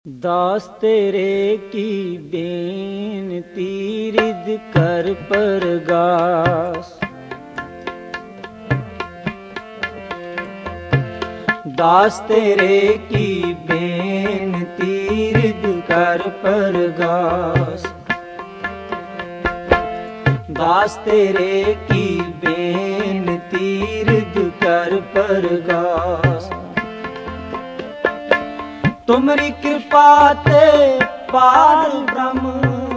दास तेरे की बेनती रिद कर परगास। दास तेरे की बेनती रिद कर परगास। दास तेरे की बेनती रिद कर परगास। तुमरी कृपा ते पार ब्रह्म,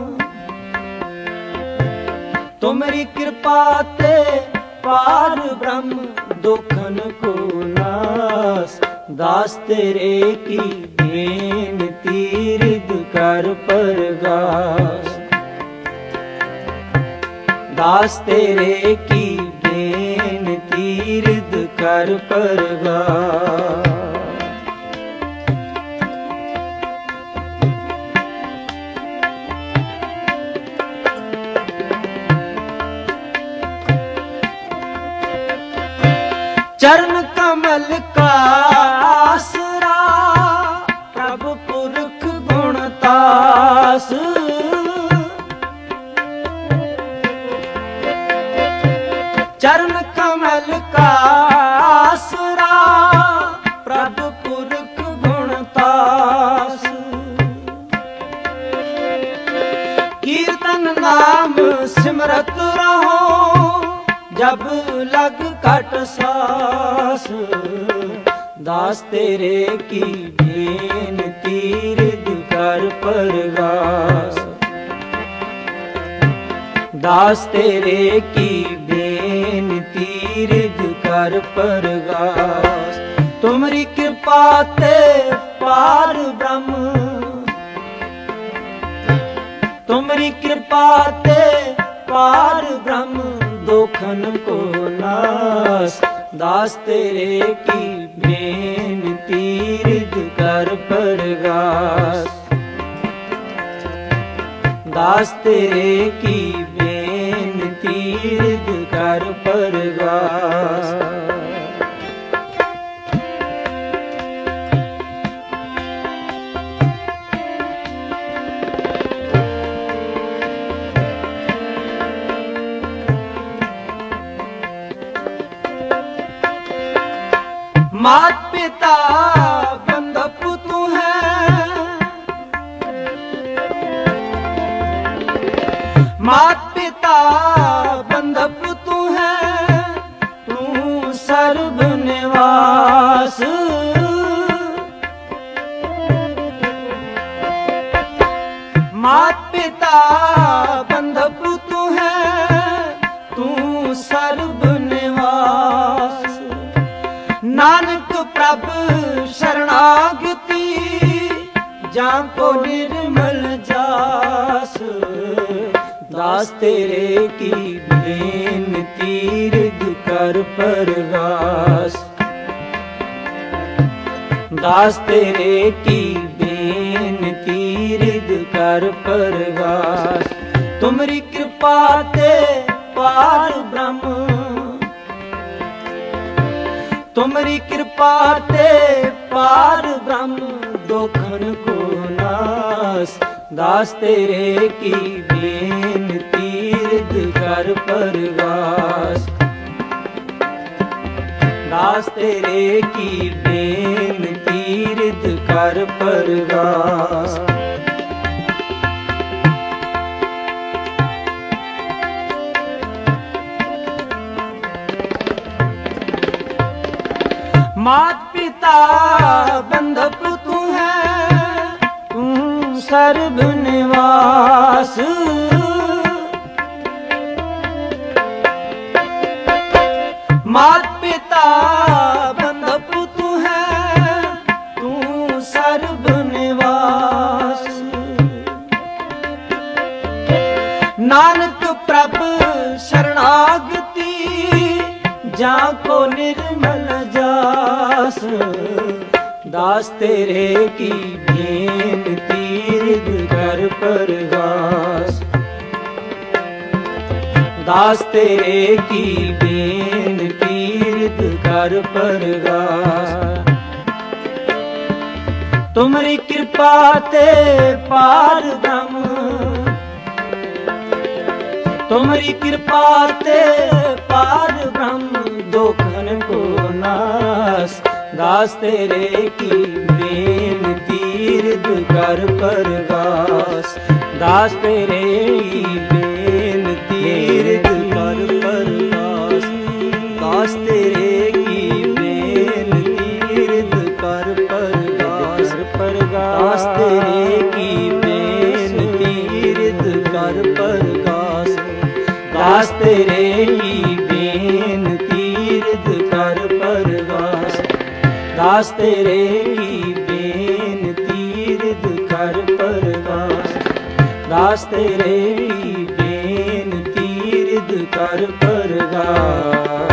तुमरी कृपा ते पार ब्रह्म दुखन को नास। दास तेरे की बेनती रिद कर परगास। दास तेरे की बेनती रिद कर परगास। चरण कमल का आसरा प्रभु पुरख गुणतास। चरण कमल का आसरा प्रभु पुरख गुणतास। कीर्तन नाम सिमरत रहो जब लग कट सास। दास तेरे की बेनती रिद कर परगास। दास तेरे की बेनती रिद कर परगास। तुमरी कृपा ते पार ब्रह्म, तुमरी कृपा ते पार ब्रह्म दुखन को नास। दास तेरे की बेनती रिद कर परगास। दास तेरे की बेनती रिद कर परगास। मात पिता बंधप तू है, मात पिता बंधप तू है, तू सर्व निवास। मात पिता बंधप तू है, तू सर्व निवास। नानक प्रभ शरणागति जाको निर्मल जास। दास तेरे की बेनती रिद कर परगास। दास तेरे की बेनती रिद कर परगास। तुमरी कृपा ते पार ब्रह्म, तुमरी कृपा ते पार ब्रह्म दुखन को नास। दास तेरे की बेनती रिद कर परगास। दास तेरे की बेनती रिद कर परगास। मात पिता बंधप तू है, तू सर्व निवास। मात पिता बंधप तू है, तू सर्व निवास। नानक प्रभ शरणागति जाको निर्मल जास। दास तेरे की बेनती रिद कर परगास। दास तेरे की बेनती रिद कर परगास। ਤੁਮਰੀ ਕਿਰਪਾ ਤੇ ਪਾਰ ਬ੍ਰਹਮ, ਤੁਮਰੀ ਕਿਰਪਾ ਤੇ ਪਾਰ ਬ੍ਰਹਮ ਦੁਖਨ ਕੋ ਨਾਸ। ਦਾਸ ਤੇਰੇ ਕੀ ਬੇਨਤੀ ਰਿਦ ਕਰ ਪਰਗਾਸ। ਦਾਸ ਤੇਰੇ ਕੀ ਬੇਨਤੀ ਰਿਦ ਕਰ ਪਰਗਾਸ। ਦਾਸ ਤੇਰੇ ਕੀ ਬੇਨਤੀ ਰਿਦ ਕਰ ਪਰਗਾਸ। ਦਾਸ ਤੇਰੇ ਕੀ ਬੇਨਤੀ ਰਿਦ ਕਰ ਪਰਗਾਸ। ਦਾਸ ਤੇਰੇ ਕੀ ਬੇਨਤੀ ਰਿਦ ਕਰ ਪਰਗਾਸ। ਦਾਸ ਤੇਰੇ ਕੀ ਬੇਨਤੀ ਰਿਦ ਕਰ ਪਰਗਾਸ। ਦਾਸ ਤੇਰੇ ਕੀ ਬੇਨਤੀ ਰਿਦ ਕਰ ਪਰਗਾਸ।